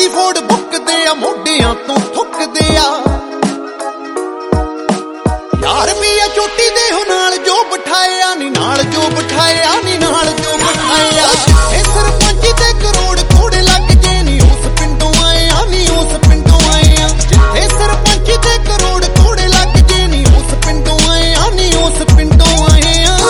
ਦੀ ਫੋੜ ਬੁੱਕਦੇ ਆ, ਮੋਢਿਆਂ ਤੋਂ ਥੁੱਕਦੇ ਆ। ਯਾਰ ਵੀ ਆ ਚੋਟੀ ਦੇ ਹੋ ਨਾਲ ਜੋ ਬਿਠਾਇਆ ਨੀ, ਨਾਲ ਜੋ ਬਿਠਾਇਆ ਨੀ, ਨਾਲ ਜੋ ਬਿਠਾਇਆ। ਇਹ ਸਰਪੰਚ ਤੇ ਕਰੋੜ ਕੋੜੇ ਲੱਗ ਜੇ ਨੀ, ਉਸ ਪਿੰਡੋਂ ਆਏ ਆ ਨੀ, ਉਸ ਪਿੰਡੋਂ ਆਏ ਆ। ਜਿੱਥੇ ਸਰਪੰਚ ਤੇ ਕਰੋੜ ਕੋੜੇ ਲੱਗ ਜੇ ਨੀ, ਉਸ ਪਿੰਡੋਂ ਆਏ ਆ ਨੀ, ਉਸ ਪਿੰਡੋਂ ਆਏ ਆ।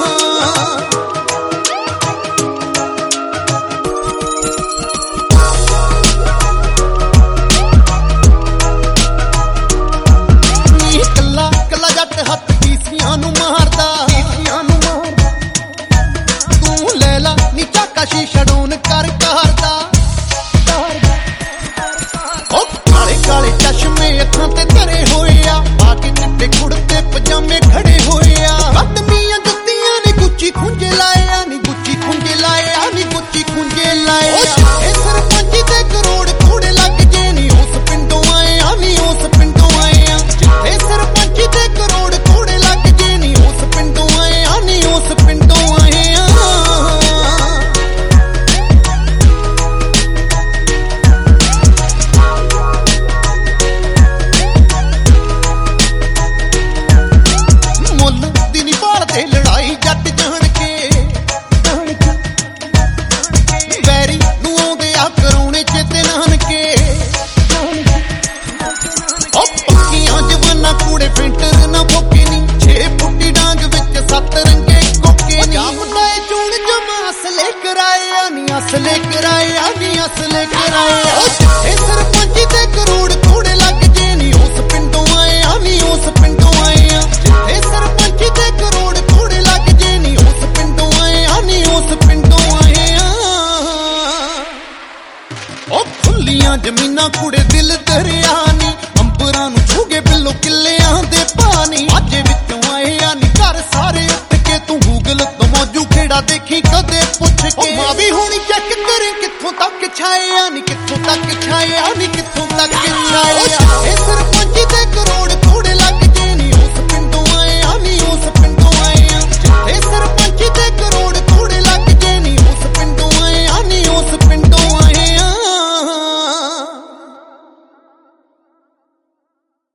ਹੱਥ ਡੀਸੀਆਂ ਨੂੰ ਮਾਰਦਾ, ਤੂੰ ਲੈ ਲਾ ਨੀ ਝਾਕਾ ਸ਼ੀਸ਼ਾ ਡਾਊਨ ਕਰ ਕਰਦਾ। ਉਹ ਕਾਲੇ ਕਾਲੇ ਚਸ਼ਮੇ ਅੱਖਾਂ ਤੇ ਧਰੇ ਹੋਏ ਆ, ਪਾ ਕੇ ਚਿੱਟੇ ਕੁੜਤੇ ਪਜਾਮੇ ਖੜੇ ਹੋਏ ਆ। ਕਦਮੀਆਂ ਜੁੱਤੀਆਂ ਨੇ ਗੁੱਚੀ ਖੁੰਝੇ ਲਾਏ ਆ ਨੀ, ਗੁੱਚੀ ਖੁੰਝੇ ਲਾਏ ਆ ਨੀ, ਗੁੱਚੀ ਖੁੰਝੇ ਲਾਏ ਆ। ਇਹ ਸਰਪੰਚ ਤੇ ਕਰੋੜ ਕੋੜੇ ਲੱਗ ਜੇ ਨੀ, ਉਸ ਪਿੰਡੋਂ ਆਏ ਆ ਨੀ, ਉਸ ਪਿੰਡੋਂ ਆਏ ਆ। ਜਿੱਥੇ ਸਰਪੰਚ ਤੇ ਕਰੋੜ ਕੋੜੇ ਲੱਗ ਜੇ ਨੀ, ਉਸ ਪਿੰਡੋਂ ਆਏ ਆ ਨੀ, ਉਸ ਪਿੰਡੋਂ ਆਏ ਆ। ਮੁੱਲ ਦੀ ਨੀ ਭਾਲਦੇ ਲੜਾਈ ਜੱਟ ਜਾਣ ਕੇ, ਵੈਰੀ ਨੂੰ ਆਉਂਦੇ ਆ ਕਰਾਉਣੇ ਚੇਤੇ ਨਾਨਕੇ। ਉਹ ਪੱਕੀਆਂ ਜਵਾਨਾਂ ਕੂੜੇ ਫਿੰਟਰ ਨਾ ਫੋਕੇ ਨੀ, 6 ਫੁੱਟੀ ਡਾਂਗ ਵਿੱਚ 7 ਰੰਗੇ ਕੋਕੇ ਨੀ। ਜਾਪਦਾ ਚੂਣ ਜਮਾ ਅਸਲੇ ਕਰਾਇਆ ਨੀ, ਅਸਲੇ ਕਰਾਇਆ ਨੀ, ਅਸਲੇ ਕਰਾਇਆ। ਇਹ ਸਰਪੰਚ ਤੇ ਕਰੋੜ ਕੋੜੇ ਲੱਗ ਜੇ ਨੀ, ਉਸ ਪਿੰਡੋਂ ਆਏ ਆ ਨੀ, ਉਸ ਪਿੰਡੋਂ ਆਏ ਆ। ਇਹ ਸਰਪੰਚ ਤੇ ਕਰੋੜ ਕੋੜੇ ਲੱਗ ਜੇ ਨੀ, ਉਸ ਪਿੰਡੋਂ ਆਏ ਆ ਨੀ, ਉਸ ਪਿੰਡੋਂ ਆਏ ਆ। ਉਹ ਖੁੱਲੀਆਂ ਜ਼ਮੀਨਾਂ ਕੁੜੇ ਦਿਲ ਦਰਿਆ ਨੀ, ਅੰਬਰਾਂ ਨੂੰ ਛੂਗੇ ਬਿੱਲੋ ਕਿੱਲਿਆਂ ਦੇ